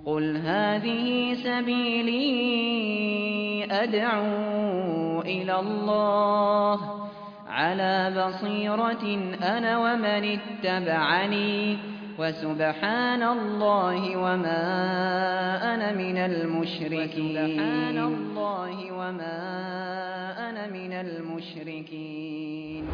قُلْ هَٰذِهِ سَبِيلِي أَدْعُو إِلَى اللَّهِ ۚ عَلَىٰ بَصِيرَةٍ أَنَا وَمَنِ اتَّبَعَنِي ۖ وَسُبْحَانَ اللَّهِ وَمَا أَنَا مِنَ الْمُشْرِكِينَ.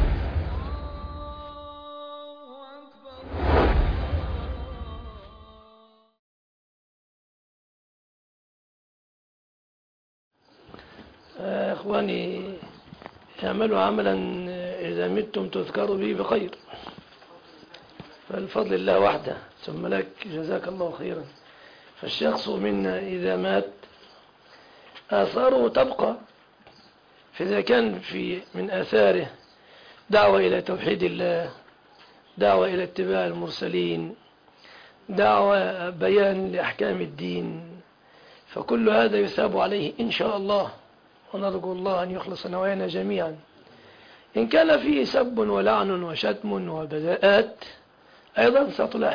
إخواني، اعملوا عملا إذا متم تذكروا به بخير، فالفضل الله وحده، ثم لك جزاك الله خيرا. فالشخص منا إذا مات آثاره تبقى، فإذا كان من آثاره دعوة إلى توحيد الله، دعوة إلى اتباع المرسلين، دعوة بيان لأحكام الدين، فكل هذا يثاب عليه إن شاء الله، ونرجو الله أن يخلص نوايانا جميعا. إن كان فيه سب ولعن وشتم وبذاءات أيضا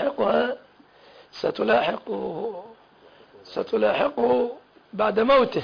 ستلاحقه بعد موته،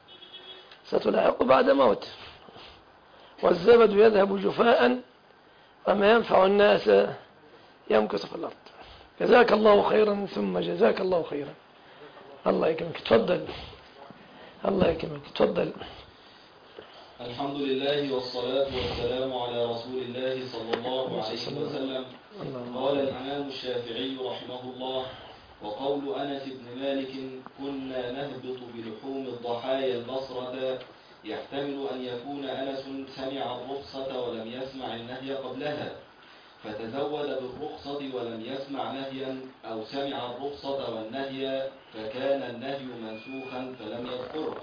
والزبد يذهب جفاء وما ينفع الناس يمكث في الأرض. جزاك الله خيرا ثم جزاك الله خيرا. الله يكرمك، تفضل. الله يكرمك، تفضل. الحمد لله والصلاة والسلام على رسول الله صلى الله عليه وسلم. قال الإمام الشافعي رحمه الله: وقول أنس بن مالك: كنا نهبط بلحوم الضحايا البصرة، يحتمل أن يكون أنس سمع الرخصة ولم يسمع النهي قبلها فتزود بالرخصة ولم يسمع نهيا، أو سمع الرخصة والنهي فكان النهي منسوخا فلم يذكره.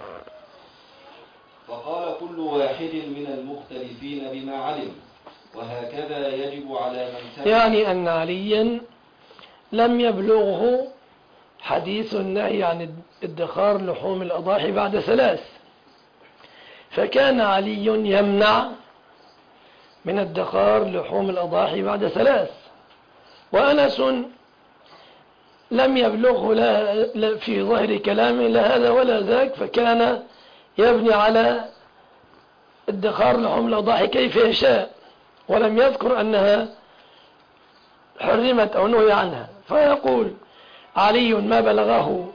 فقال كل واحد من المختلفين بما علم، وهكذا يجب على من سمع. يعني أن عليا لم يبلغه حديث النهي عن ادخار لحوم الأضاحي بعد 3، فكان علي يمنع من ادخار لحوم الأضاحي بعد 3، وأنس لم يبلغه لا في ظاهر كلامه لا هذا ولا ذاك، فكان يبني على ادخار لحوم الأضاحي كيف يشاء، ولم يذكر أنها حرمت أو نهي عنها، فيقول علي ما بلغه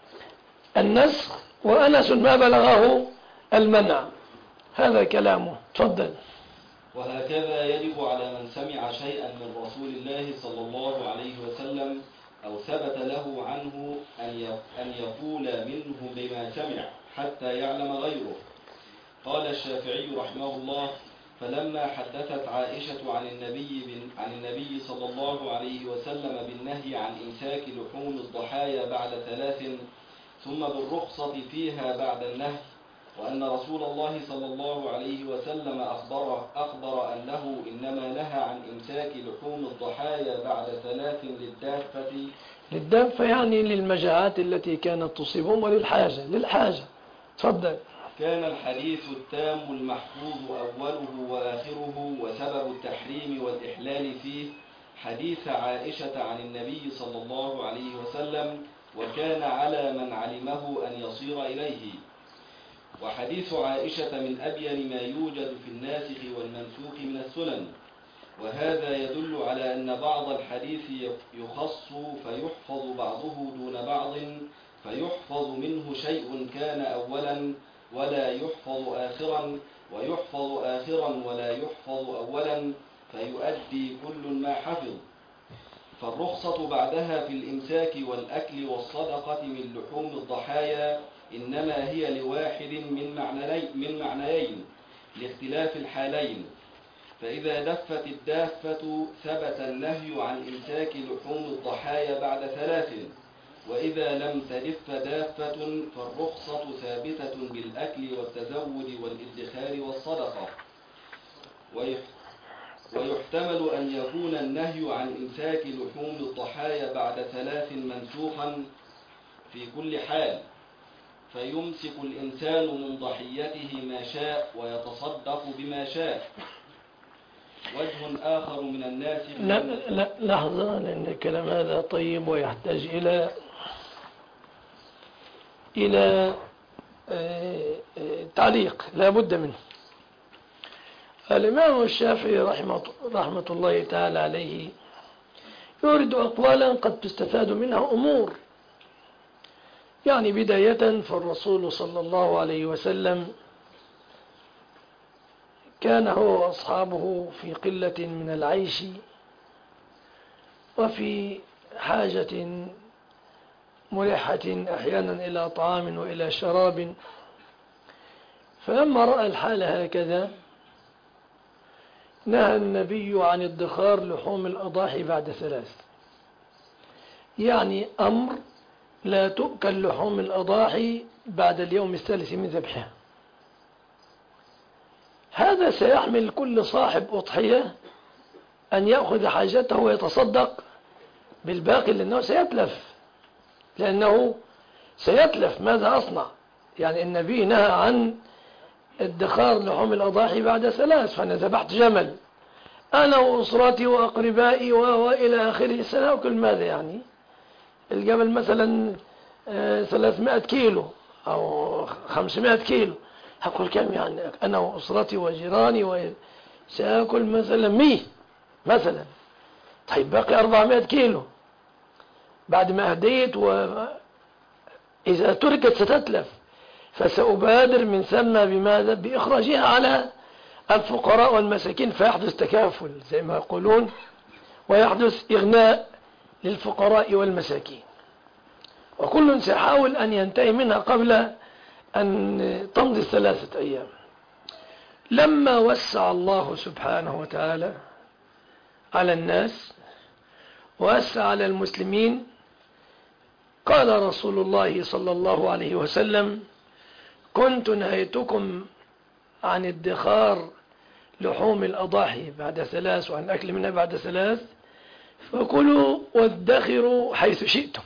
النسخ وأنس ما بلغه المنع. هذا كلامه، تفضل. وهكذا يجب على من سمع شيئا من رسول الله صلى الله عليه وسلم أو ثبت له عنه أن يقول منه بما سمع حتى يعلم غيره. قال الشافعي رحمه الله: فلما حدثت عائشة عن النبي صلى الله عليه وسلم بالنهي عن إمساك لحوم الضحايا بعد 3 ثم بالرخصة فيها بعد النهي، وأن رسول الله صلى الله عليه وسلم أخبر أنه إنما نهى عن إمساك لحوم الضحايا بعد 3 للدافة يعني للمجاعات التي كانت تصيبهم للحاجة. تفضل. كان الحديث التام المحفوظ أوله وآخره، وسبب التحريم والإحلال فيه حديث عائشة عن النبي صلى الله عليه وسلم، وكان على من علمه أن يصير إليه. وحديث عائشة من أبين ما يوجد في الناسخ والمنسوخ من السنن، وهذا يدل على أن بعض الحديث يخص فيحفظ بعضه دون بعض، فيحفظ منه شيء كان أولا ولا يحفظ آخرا، ويحفظ آخرا ولا يحفظ أولا، فيؤدي كل ما حفظ. فالرخصة بعدها في الإمساك والأكل والصدقة من لحوم الضحايا إنما هي لواحد من معنيين لاختلاف الحالين. فإذا دفت الدافة ثبت النهي عن إمساك لحوم الضحايا بعد 3، وإذا لم تدف دافة فالرخصة ثابتة بالأكل والتزود والادخار والصدقة. ويحتمل أن يكون النهي عن إمساك لحوم الضحايا بعد 3 منسوخا في كل حال، فيمسك الإنسان من ضحيته ما شاء ويتصدق بما شاء. وجه آخر من الناس لا لحظة، لأن الكلام هذا طيب ويحتاج إلى إلى تعليق لا بد منه. الإمام الشافعي رحمة الله تعالى عليه يورد أقوالا قد تستفاد منها أمور. يعني بداية فالرسول صلى الله عليه وسلم كان هو وأصحابه في قلة من العيش وفي حاجة ملحة أحيانا إلى طعام وإلى شراب، فلما رأى الحال هكذا نهى النبي عن ادخار لحوم الأضاحي بعد 3. يعني أمر لا تؤكل لحوم الأضاحي بعد اليوم الثالث من ذبحها. هذا سيحمل كل صاحب أضحية أن يأخذ حاجته ويتصدق بالباقي، لأنه سيتلف. ماذا أصنع؟ يعني النبي نهى عن ادخار لحوم الأضاحي بعد 3، فأنا ذبحت جمل أنا وأسرتي وأقربائي وإلى آخره، سنأكل ماذا؟ يعني الجمل مثلا 300 كيلو أو 500 كيلو، هأكل كم يعني أنا وأسرتي وجيراني؟ سأكل مثلا 100 مثلا. طيب باقي 400 كيلو بعد ما أهديت، إذا تركت ستتلف، فسأبادر من ثم بماذا؟ بإخراجها على الفقراء والمساكين، فيحدث تكافل زي ما يقولون، ويحدث إغناء للفقراء والمساكين، وكل سيحاول أن ينتهي منها قبل أن تمضي 3 أيام. لما وسع الله سبحانه وتعالى على الناس ووسع على المسلمين، قال رسول الله صلى الله عليه وسلم: كنت نهيتكم عن ادخار لحوم الأضاحي بعد 3 وعن أكل منها بعد 3، فكلوا وادخروا حيث شئتم.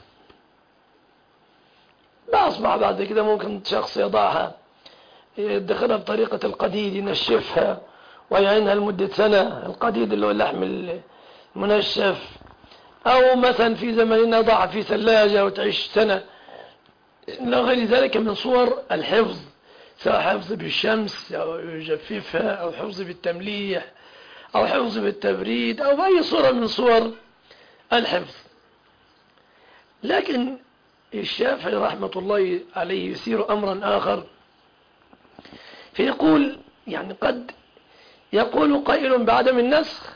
ما أصبح بعد كده ممكن شخص يضعها يدخرها بطريقة القديد، ينشفها ويعينها لمدة 1 سنة، القديد اللي هو اللحم المنشف، أو مثلا في زمننا ضعها في ثلاجة وتعيش 1 سنة، لا غير ذلك من صور الحفظ، سواء حفظ بالشمس أو يجففها، أو حفظ بالتمليح، أو حفظ بالتبريد، أو بأي صورة من صور الحفظ. لكن الشافعي رحمة الله عليه يثير أمرا آخر، فيقول يعني قد يقول قائل بعدم النسخ،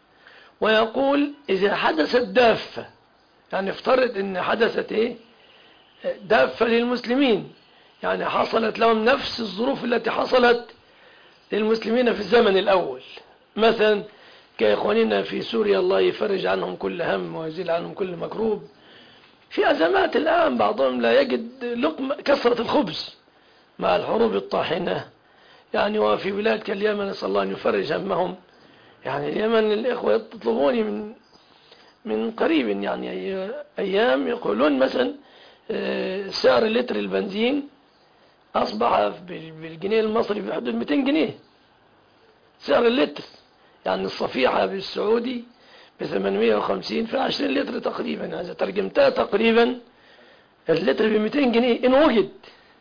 ويقول إذا حدثت دافة، يعني افترض إن حدثت دافة للمسلمين، يعني حصلت لهم نفس الظروف التي حصلت للمسلمين في الزمن الأول، مثلا كإخواننا في سوريا الله يفرج عنهم كل هم ويزيل عنهم كل مكروب. في أزمات الآن بعضهم لا يجد لقمة، كثرة الخبز مع الحروب الطاحنة، يعني وفي بلاد كاليمن نسأل الله أن يفرج همهم. يعني اليمن الإخوة يطلبوني من قريب، يعني أيام يقولون مثلا سعر لتر البنزين أصبح بالجنيه المصري في حدود 200 جنيه سعر اللتر، يعني الصفيحة بالسعودي ب850 في 20 لتر تقريبا، إذا ترجمتها تقريبا اللتر ب200 جنيه إن وجد.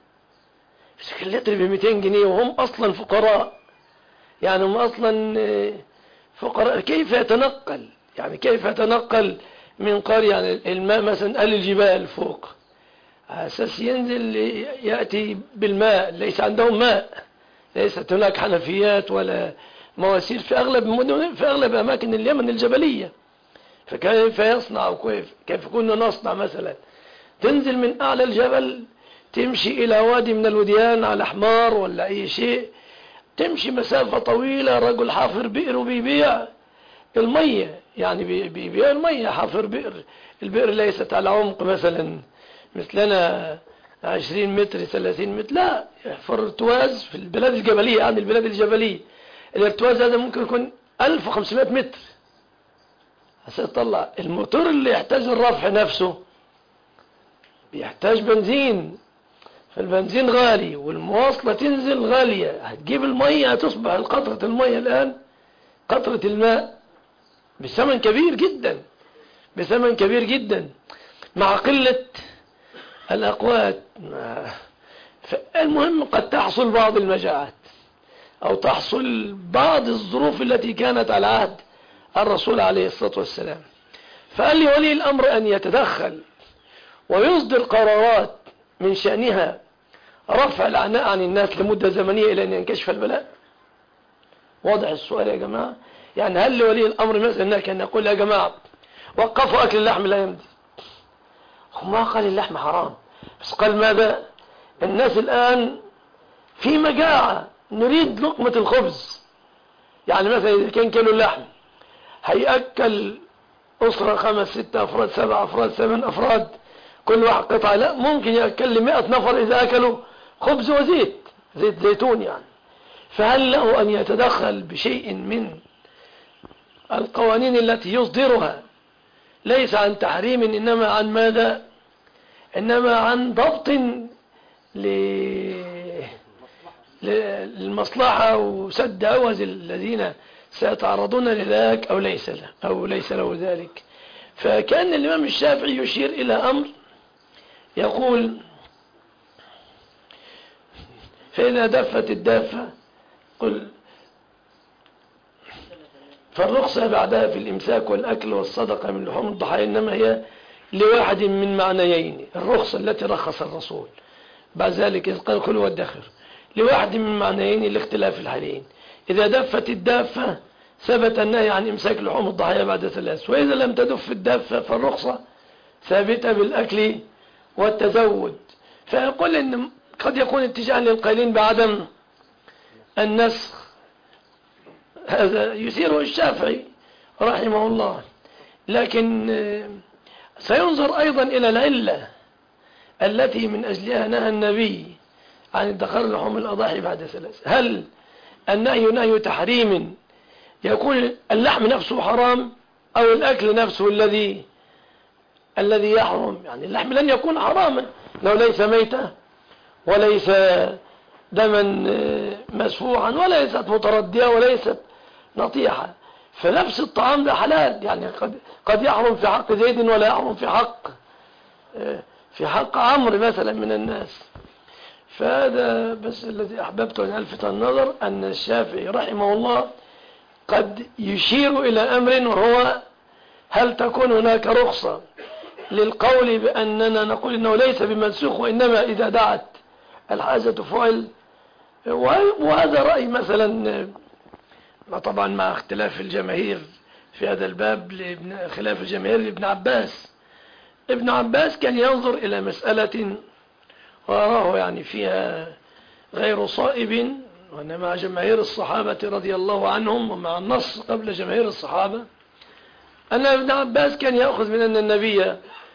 اللتر ب200 جنيه وهم أصلا فقراء، يعني هم أصلا فقراء. كيف يتنقل؟ يعني كيف يتنقل من قرية؟ يعني الماء مثلا أهل الجبال فوق على أساس ينزل يأتي بالماء، ليس عندهم ماء، ليست هناك حنفيات ولا مواسير في أغلب أماكن اليمن الجبلية. فكيف يصنع؟ كيف كنا نصنع؟ مثلا تنزل من أعلى الجبل تمشي إلى وادي من الوديان على حمار ولا أي شيء، تمشي مسافة طويلة، رجل حافر بئر وبيبيع المية، يعني بيبيع المية، حافر بئر، البئر ليست على عمق مثلا مثلنا 20 متر 30 متر، لا، يحفر ارتواز في البلاد الجبلية، يعني البلاد الجبلية الارتواز هذا ممكن يكون 1500 متر عشان تطلع. الموتور اللي يحتاج الرفع نفسه بيحتاج بنزين، فالبنزين غالي، والمواصلة تنزل غالية، هتجيب المية، هتصبح قطرة المية الآن قطرة الماء بثمن كبير جدا، بثمن كبير جدا، مع قلة الأقوات. المهم قد تحصل بعض المجاعات أو تحصل بعض الظروف التي كانت على عهد الرسول عليه الصلاة والسلام، فقال لي ولي الأمر أن يتدخل ويصدر قرارات من شأنها رفع العناء عن الناس لمدة زمنية إلى أن ينكشف البلاء. واضح السؤال يا جماعة؟ يعني هل لولي الأمر مثلا كان يقول يا جماعة وقفوا أكل اللحم لا يمضي؟ هو ما قال اللحم حرام، بس قال ماذا؟ الناس الآن في مجاعة، نريد لقمة الخبز. يعني مثلا إذا كان كيلو اللحم هيأكل أسرة 5 6 أفراد 7 أفراد 8 أفراد كل واحد قطعة، لا، ممكن يأكل 100 نفر إذا أكلوا خبز وزيت، زيت زيتون يعني. فهل له أن يتدخل بشيء من القوانين التي يصدرها ليس عن تحريم إنما عن ماذا؟ إنما عن ضبط للمصلحة وسد عوز الذين سيتعرضون لذلك أو ليس له ذلك. فكان الإمام الشافعي يشير إلى أمر يقول فإذا دفت الدافة قل فالرخصة بعدها في الإمساك والأكل والصدقة من لحوم الضحايا إنما هي لواحد من معنيين. الرخصة التي رخص الرسول بعد ذلك إذ قال كل وادخر لواحد من معنيين لاختلاف الحالين. إذا دفت الدافة ثبت النهي عن إمساك لحوم الضحايا بعد 3، وإذا لم تدف الدافة فالرخصة ثابتة بالأكل والتزود. فيقول إن قد يكون اتجاه للقائلين بعدم النسخ، هذا يثيره الشافعي رحمه الله، لكن سينظر أيضا إلى العلة التي من أجلها نهى النبي عن ادخار لحوم الأضاحي بعد 3. هل النهي نهي تحريم يكون اللحم نفسه حرام أو الأكل نفسه الذي يحرم؟ يعني اللحم لن يكون حراما لو ليس ميتة وليس دما مسفوحا وليست متردية وليست نطيحة، فنفس الطعام ده حلال. يعني قد يحرم في حق زيد ولا يحرم في حق عمرو مثلا من الناس. فهذا بس الذي أحببت أن ألفت النظر أن الشافعي رحمه الله قد يشير إلى أمر، وهو هل تكون هناك رخصة للقول بأننا نقول إنه ليس بمنسوخ وإنما إذا دعت الحاجة فعل. وهذا رأي مثلا طبعا مع اختلاف الجماهير في هذا الباب، خلاف الجماهير لابن عباس. ابن عباس كان ينظر إلى مسألة وأراه يعني فيها غير صائب، وأن مع جماهير الصحابة رضي الله عنهم ومع النص قبل جماهير الصحابة أن ابن عباس كان يأخذ من أن النبي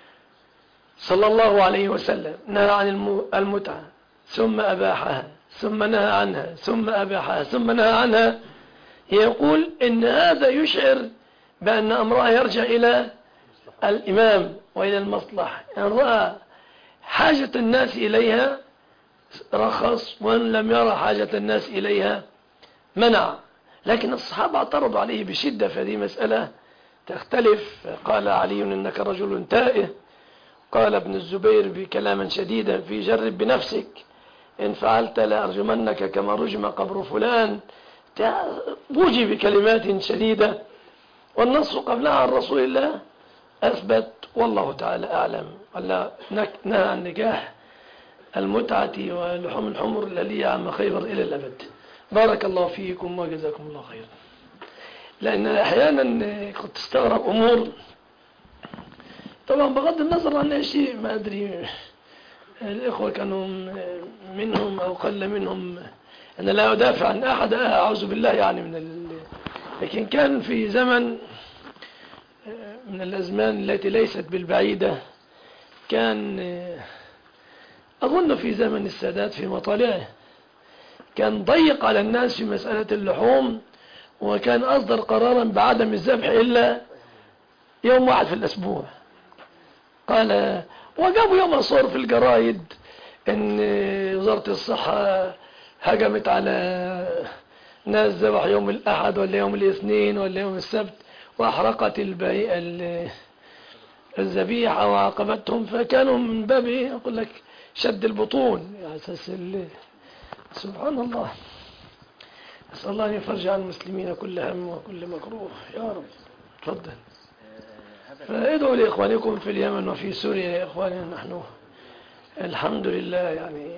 صلى الله عليه وسلم نهى عن المتعة ثم أباحها ثم نهى عنها ثم أباحها ثم نهى عنها. يقول إن هذا يشعر بأن أمرها يرجع إلى الإمام وإلى المصلحة، إن رأى حاجة الناس إليها رخص، وإن لم يرى حاجة الناس إليها منع. لكن الصحابة اعترضوا عليه بشدة، فهذه مسألة تختلف. قال علي إنك رجل تائه، قال ابن الزبير بكلام شديدا في جرب بنفسك إن فعلت لأرجمنك كما رجم قبر فلان، بوجي بكلمات شديدة. والنص قبلها عن رسول الله أثبت والله تعالى أعلم. ولا نهى عن نكاح المتعة ولحوم الحمر الذي عم خيبر إلى الأبد. بارك الله فيكم وجزاكم الله خيرا. لأن أحيانا قد تستغرب أمور طبعا بغض النظر عن شيء ما أدري الإخوة كانوا منهم أو قل منهم، أنا لا أدافع عن أحد أعوذ بالله يعني لكن كان في زمن من الأزمان التي ليست بالبعيدة، كان أظن في زمن السادات في مطالعه كان ضيق على الناس في مسألة اللحوم، وكان أصدر قرارا بعدم الذبح إلا يوم واحد في الأسبوع. قال وجابوا يوم صور في الجرايد ان وزارة الصحة هجمت على ناس ذبح يوم الأحد ولا يوم الاثنين ولا يوم السبت، وأحرقت الذبيحة وعاقبتهم، فكانوا من باب إيه أقول لك شد البطون على أساس سبحان الله. أسأل الله أن يفرج عن المسلمين كل هم وكل مكروه يا رب. تفضل. فادعوا لإخوانكم في اليمن وفي سوريا يا إخواني. نحن الحمد لله يعني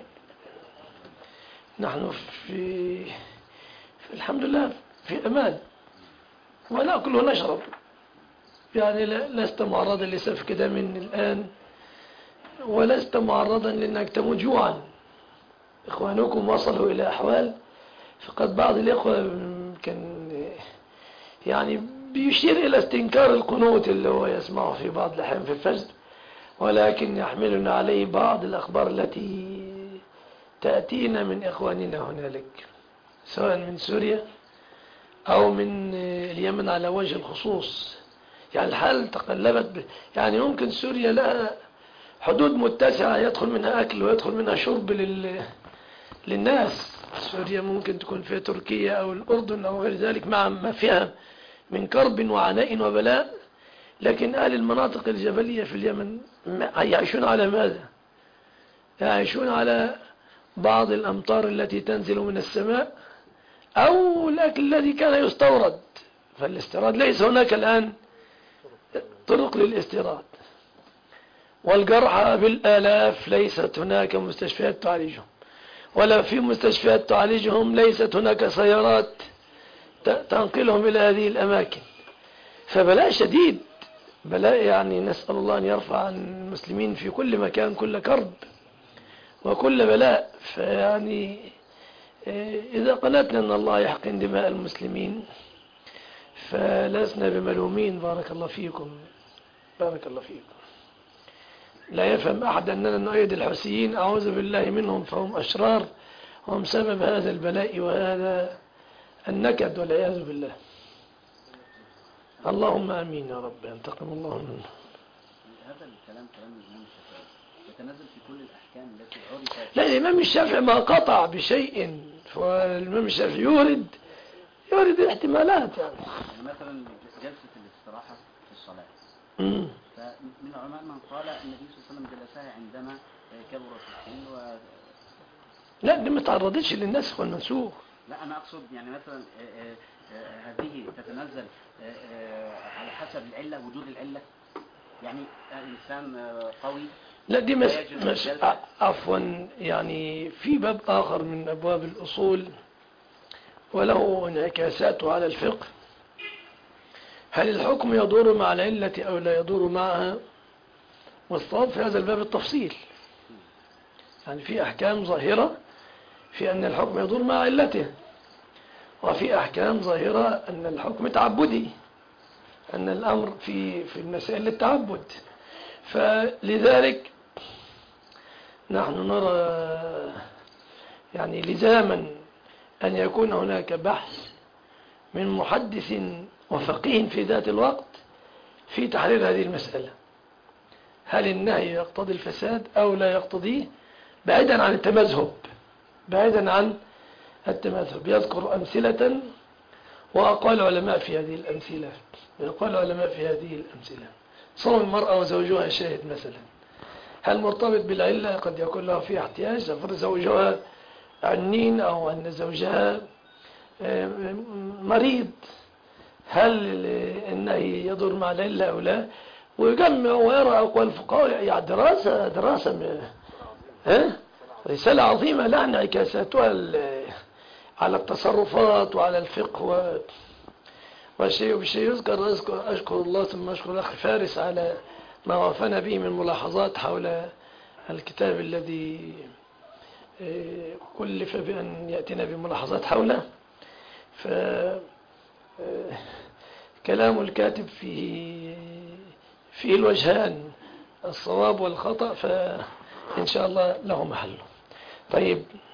نحن في الحمد لله في أمان ونأكل ونشرب، يعني لست معرضا لسفك دم الآن، ولست معرضا لأنك تموت جوعا. إخوانكم وصلوا إلى أحوال، فقد بعض الإخوة كان يعني بيشير إلى استنكار القنوت اللي هو يسمعه في بعض الأحيان في الفجر، ولكن يحملنا عليه بعض الأخبار التي تأتينا من إخواننا هنالك سواء من سوريا أو من اليمن على وجه الخصوص. يعني الحال تقلبت يعني ممكن سوريا لها حدود متسعة يدخل منها أكل ويدخل منها شرب للناس. سوريا ممكن تكون فيها تركيا أو الأردن أو غير ذلك مع ما فيها من كرب وعناء وبلاء، لكن أهل المناطق الجبلية في اليمن يعيشون على ماذا؟ يعيشون على بعض الأمطار التي تنزل من السماء أو الأكل الذي كان يستورد. فالاستيراد ليس هناك الآن طرق للاستيراد، والجرحى بالآلاف ليست هناك مستشفيات تعالجهم، ولا في مستشفيات تعالجهم ليست هناك سيارات تنقلهم إلى هذه الأماكن. فبلاء شديد، بلاء يعني نسأل الله أن يرفع عن المسلمين في كل مكان كل كرب وكل بلاء. فيعني إذا قنتنا أن الله يحقن دماء المسلمين فلسنا بملومين. بارك الله فيكم، بارك الله فيكم. لا يفهم أحد أننا نؤيد الحوثيين، أعوذ بالله منهم، فهم أشرار، هم سبب هذا البلاء وهذا النكد والعياذ بالله. اللهم آمين يا رب، ينتقم الله منه. هذا الكلام كلام الإمام الشافعي يتنزل في كل الأحكام التي عرفت. لا، الإمام الشافعي ما قطع بشيء، فالإمام الشافعي يورد احتمالات يعني مثلا جلسة الاستراحة في الصلاة. فمن العلماء من قال النبي صلى الله عليه وسلم جلسها عندما كبر في السن لا، دي ما تعرضتش للنسخ والمنسوخ. لا، أنا أقصد يعني مثلا هذه تتنزل على حسب العلة، وجود العلة. يعني إنسان قوي. لا، دي مش عفوا، يعني في باب آخر من أبواب الأصول وله انعكاساته على الفقه. هل الحكم يدور مع العلة أو لا يدور معها؟ والصواب في هذا الباب التفصيل. يعني في أحكام ظاهرة في أن الحكم يدور مع علته، وفي أحكام ظاهرة أن الحكم تعبدي، أن الأمر في المسائل التعبد. فلذلك نحن نرى يعني لزاما أن يكون هناك بحث من محدث وفقيه في ذات الوقت في تحرير هذه المسألة. هل النهي يقتضي الفساد أو لا يقتضيه، بعيدا عن التمذهب، بعيدا عن التمذهب. يذكر أمثلة وأقوال علماء في هذه الأمثلة. يقول علماء في هذه الأمثلة صوم المرأة وزوجها شاهد مثلا، هل مرتبط بالعلة؟ قد يكون له فيه احتياج، افرض زوجها عنين أو أن زوجها مريض، هل النهي يدور مع العلة أو لا؟ ويجمع ويرى أقوال الفقهاء. يعني دراسة رسالة عظيمة لها انعكاساتها على التصرفات وعلى الفقه والشيء يذكر. أشكر الله ثم أشكر الأخ فارس على ما وافنا به من ملاحظات حول الكتاب الذي كلف بأن يأتينا بملاحظات حوله. كلام الكاتب فيه الوجهان، الصواب والخطأ، فإن شاء الله له محله. طيب.